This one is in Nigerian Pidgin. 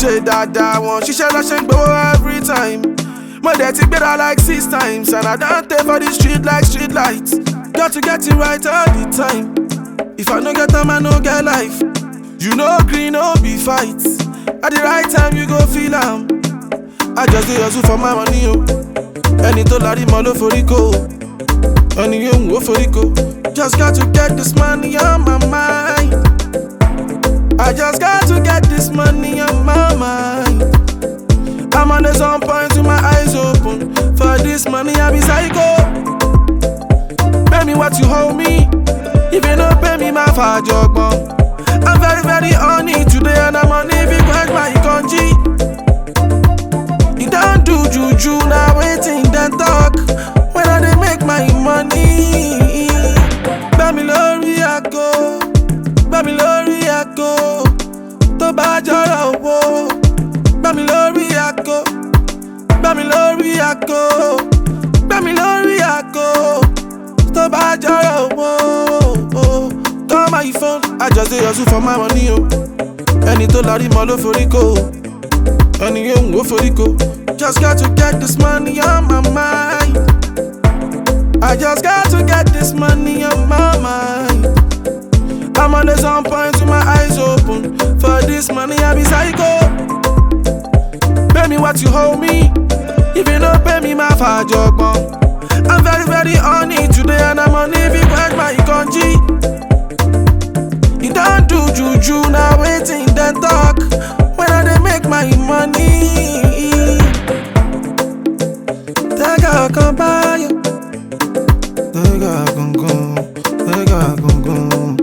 ṣe dáadáa wọn ṣiṣẹ́ lọ́ṣẹ́ ń gbowó every time. Mo dẹ̀ ti gbéra like 6 times and I don't pay for the street like street lights. Got to get it right all the time. If I no get time, I no get life. You know green, no be fight. At the right time, you go feel am. I just do hustle for my money, oh. Ẹni tó lárí mọ́ ló forí kó. Ẹni yóò ń wó forí kó. Just got to get this money on my mind. I just got to get this money on my mind. I'm on the sun point with my eyes open. For this money, I be psycho. Pay me what you hold me. If you don't pay me, my father. I'm very, very on it today, and I'm on it because my country. You don't do juju, now waiting, then talk. When I dey make my money. Bamilori I go, Bamilori I go. To bá jọrọ owó. Bamilori I go, Bamilori I go, Bamilori I go. To bá jọrọ owó. Call my phone, I just dey hustle for my money, oh. Ẹni tó lárí mọ́ ló forí kó. Ẹni yóò ń wó forí kó. Just got to get this money on my mind. I just got to get this money on my mind. I'm on the sun point with my eyes open. For this money, I be psycho. Pay me what you hold me. If you don't pay me, my father. I'm very, very on it today, and I'm on it because my country. You don't do juju, now waiting, then talk. When I dey make my money. Take a compare. Take a gun gun. Take a gun gun.